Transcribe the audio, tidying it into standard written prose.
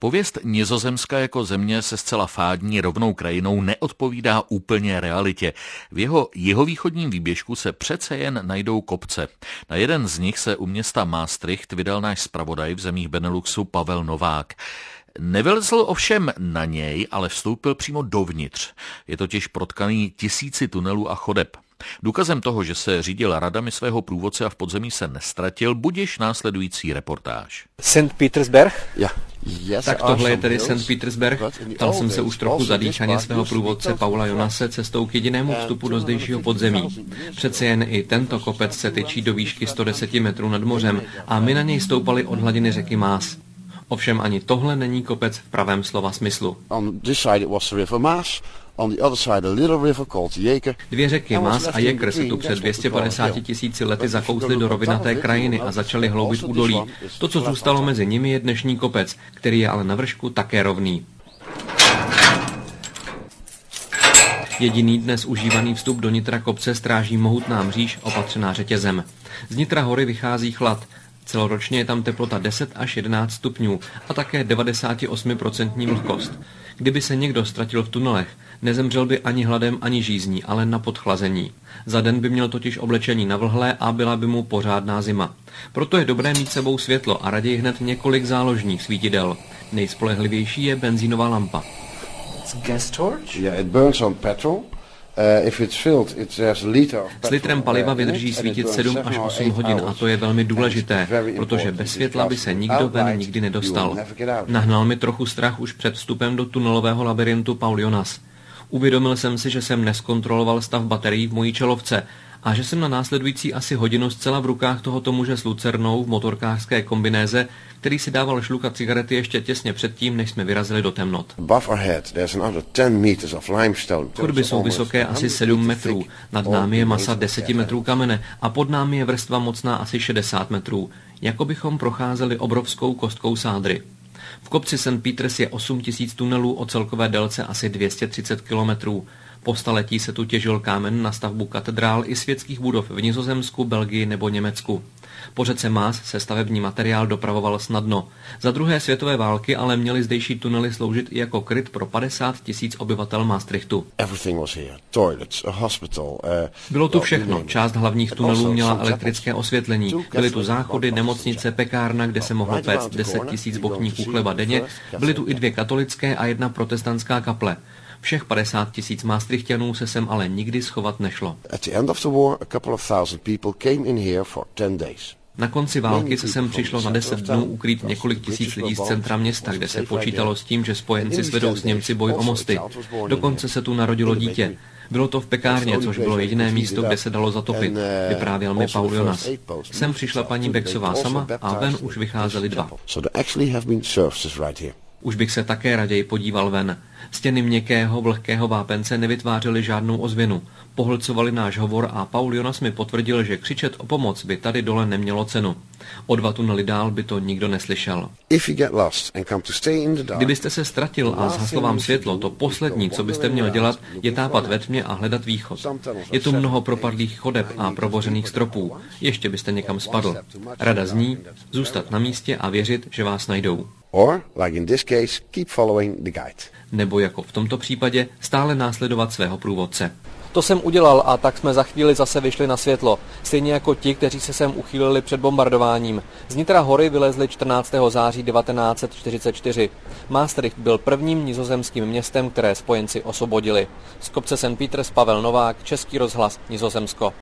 Pověst Nizozemska jako země se zcela fádní rovnou krajinou neodpovídá úplně realitě. V jeho jihovýchodním výběžku se přece jen najdou kopce. Na jeden z nich se u města Maastricht vydal náš zpravodaj v zemích Beneluxu Pavel Novák. Nevylezl ovšem na něj, ale vstoupil přímo dovnitř. Je totiž protkaný tisíci tunelů a chodeb. Důkazem toho, že se řídil radami svého průvodce a v podzemí se nestratil, budiž následující reportáž. St. Petersberg? Ja. Tak tohle je tedy St. Petersberg. Ptal jsem se už trochu zadýchaně svého průvodce Paula Jonase cestou k jedinému vstupu do zdejšího podzemí. Přece jen i tento kopec se tyčí do výšky 110 metrů nad mořem a my na něj stoupali od hladiny řeky Maas. Ovšem ani tohle není kopec v pravém slova smyslu. Dvě řeky Maas a Jeker se tu před 250 000 lety zakously do rovinaté krajiny a začaly hloubit údolí. To, co zůstalo mezi nimi, je dnešní kopec, který je ale na vršku také rovný. Jediný dnes užívaný vstup do nitra kopce stráží mohutná mříž opatřená řetězem. Z nitra hory vychází chlad. Celoročně je tam teplota 10 až 11 stupňů a také 98% vlhkost. Kdyby se někdo ztratil v tunelech, nezemřel by ani hladem, ani žízní, ale na podchlazení. Za den by měl totiž oblečení navlhlé a byla by mu pořádná zima. Proto je dobré mít sebou světlo a raději hned několik záložních svítidel. Nejspolehlivější je benzínová lampa. S litrem paliva vydrží svítit 7 až 8 hodin a to je velmi důležité, protože bez světla by se nikdo ven nikdy nedostal. Nahnal mi trochu strach už před vstupem do tunelového labirintu Paul Jonas. Uvědomil jsem si, že jsem neskontroloval stav baterií v mojí čelovce a že jsem na následující asi hodinu zcela v rukách tohoto muže s lucernou v motorkářské kombinéze, který si dával šlukat cigarety ještě těsně předtím, než jsme vyrazili do temnot. Chodby jsou vysoké asi 7 metrů, nad námi je masa 10 metrů kamene a pod námi je vrstva mocná asi 60 metrů, jako bychom procházeli obrovskou kostkou sádry. V kopci St. Peters je 8 000 tunelů o celkové délce asi 230 kilometrů. Po staletí se tu těžil kámen na stavbu katedrál i světských budov v Nizozemsku, Belgii nebo Německu. Po řece Maas se stavební materiál dopravoval snadno. Za druhé světové války ale měly zdejší tunely sloužit i jako kryt pro 50 000 obyvatel Maastrichtu. Bylo tu všechno. Část hlavních tunelů měla elektrické osvětlení. Byly tu záchody, nemocnice, pekárna, kde se mohlo péct 10 000 bochníků chleba denně. Byly tu i 2 katolické a 1 protestantská kaple. Všech 50 000 Maastrichťanů se sem ale nikdy schovat nešlo. Na konci války se sem přišlo na 10 dnů ukrýt několik tisíc lidí z centra města, kde se počítalo s tím, že spojenci svedou s Němci boj o mosty. Dokonce se tu narodilo dítě. Bylo to v pekárně, což bylo jediné místo, kde se dalo zatopit, vyprávěl mi Paul Jonas. Sem přišla paní Bexová sama a ven už vycházeli 2. Už bych se také raději podíval ven. Stěny měkkého, vlhkého vápence nevytvářely žádnou ozvěnu. Pohlcovali náš hovor a Paul Jonas mi potvrdil, že křičet o pomoc by tady dole nemělo cenu. O 2 tunely dál by to nikdo neslyšel. Kdybyste se ztratil a zhaslo vám světlo, to poslední, co byste měl dělat, je tápat ve tmě a hledat východ. Je tu mnoho propadlých chodeb a probořených stropů. Ještě byste někam spadl. Rada zní zůstat na místě a věřit, že vás najdou. Nebo jako v tomto případě stále následovat svého průvodce. To jsem udělal a tak jsme za chvíli zase vyšli na světlo. Stejně jako ti, kteří se sem uchýlili před bombardováním. Z nitra hory vylezli 14. září 1944. Maastricht byl prvním nizozemským městem, které spojenci osvobodili. Z kopce St. Peters Pavel Novák, Český rozhlas, Nizozemsko.